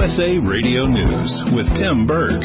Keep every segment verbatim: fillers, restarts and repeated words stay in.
S A Radio News with Tim Berg.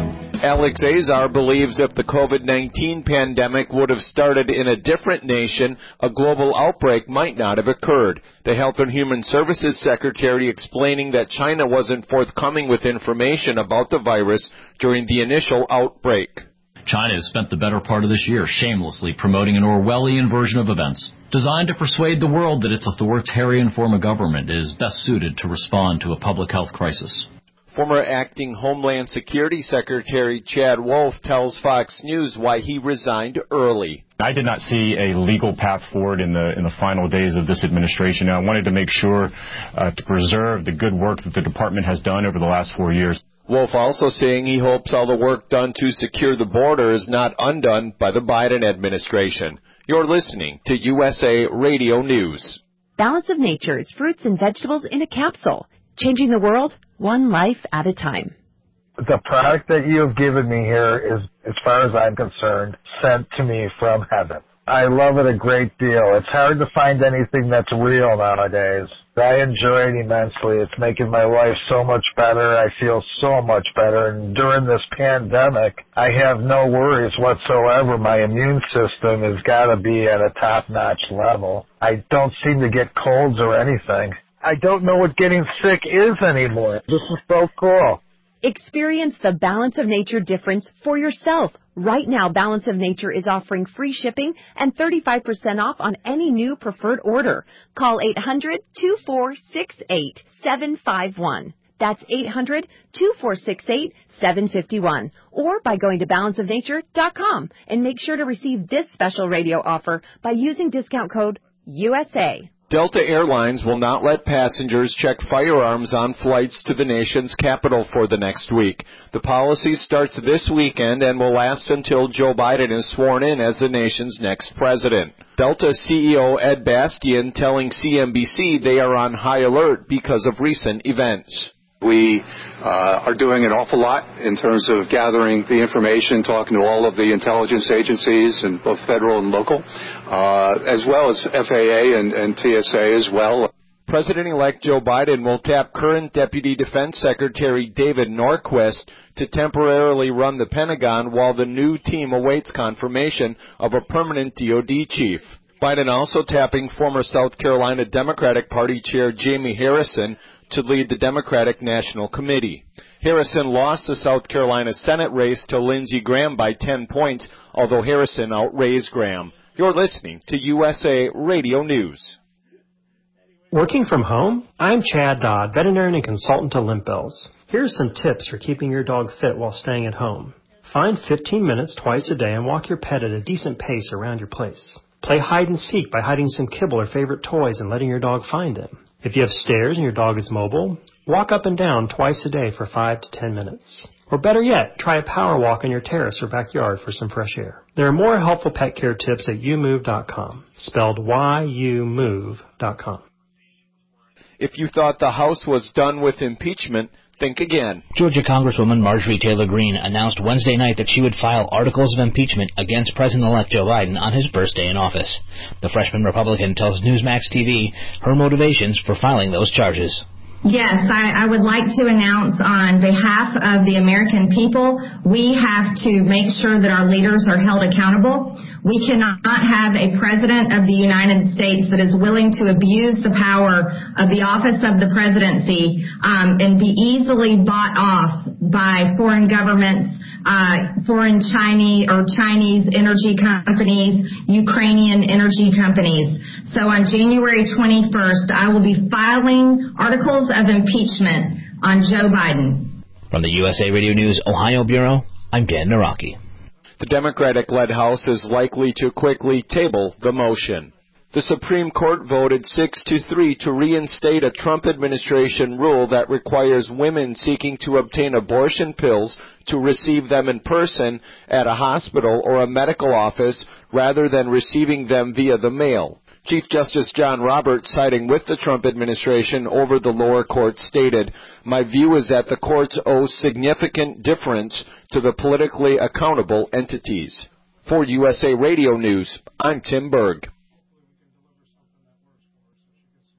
Alex Azar believes if the COVID nineteen pandemic would have started in a different nation, a global outbreak might not have occurred. The Health and Human Services Secretary explaining that China wasn't forthcoming with information about the virus during the initial outbreak. China has spent the better part of this year shamelessly promoting an Orwellian version of events, designed to persuade the world that its authoritarian form of government is best suited to respond to a public health crisis. Former acting Homeland Security Secretary Chad Wolf tells Fox News why he resigned early. I did not see a legal path forward in the in the final days of this administration. I wanted to make sure uh, to preserve the good work that the department has done over the last four years. Wolf also saying he hopes all the work done to secure the border is not undone by the Biden administration. You're listening to U S A Radio News. Balance of Nature's fruits and vegetables in a capsule. Changing the world, one life at a time. The product that you have given me here is, as far as I'm concerned, sent to me from heaven. I love it a great deal. It's hard to find anything that's real nowadays. I enjoy it immensely. It's making my life so much better. I feel so much better. And during this pandemic, I have no worries whatsoever. My immune system has got to be at a top-notch level. I don't seem to get colds or anything. I don't know what getting sick is anymore. This is so cool. Experience the Balance of Nature difference for yourself. Right now, Balance of Nature is offering free shipping and thirty-five percent off on any new preferred order. Call eight hundred, two four six eight, seven five one. That's eight hundred, two four six eight, seven five one. Or by going to balance of nature dot com and make sure to receive this special radio offer by using discount code U S A. Delta Airlines will not let passengers check firearms on flights to the nation's capital for the next week. The policy starts this weekend and will last until Joe Biden is sworn in as the nation's next president. Delta C E O Ed Bastian telling C N B C they are on high alert because of recent events. We uh, are doing an awful lot in terms of gathering the information, talking to all of the intelligence agencies, and both federal and local, uh, as well as F A A and, and T S A as well. President-elect Joe Biden will tap current Deputy Defense Secretary David Norquist to temporarily run the Pentagon while the new team awaits confirmation of a permanent D O D chief. Biden also tapping former South Carolina Democratic Party Chair Jamie Harrison to lead the Democratic National Committee. Harrison lost the South Carolina Senate race to Lindsey Graham by ten points, although Harrison outraised Graham. You're listening to U S A Radio News. Working from home? I'm Chad Dodd, veterinarian and consultant to Limp Bells. Here's some tips for keeping your dog fit while staying at home. Find fifteen minutes twice a day and walk your pet at a decent pace around your place. Play hide and seek by hiding some kibble or favorite toys and letting your dog find them. If you have stairs and your dog is mobile, walk up and down twice a day for five to ten minutes. Or better yet, try a power walk on your terrace or backyard for some fresh air. There are more helpful pet care tips at you move dot com, spelled Y U move dot com. If you thought the House was done with impeachment, think again. Georgia Congresswoman Marjorie Taylor Greene announced Wednesday night that she would file articles of impeachment against President-elect Joe Biden on his first day in office. The freshman Republican tells Newsmax T V her motivations for filing those charges. Yes, I, I would like to announce on behalf of the American people, we have to make sure that our leaders are held accountable. We cannot have a president of the United States that is willing to abuse the power of the office of the presidency um, and be easily bought off by foreign governments, uh, foreign Chinese or Chinese energy companies, Ukrainian energy companies. So on January twenty-first, I will be filing articles of impeachment on Joe Biden. From the U S A Radio News Ohio Bureau, I'm Dan Naraki. The Democratic-led House is likely to quickly table the motion. The Supreme Court voted six to three to reinstate a Trump administration rule that requires women seeking to obtain abortion pills to receive them in person at a hospital or a medical office rather than receiving them via the mail. Chief Justice John Roberts, siding with the Trump administration over the lower court, stated, "My view is that the courts owe significant deference to the politically accountable entities." For U S A Radio News, I'm Tim Berg.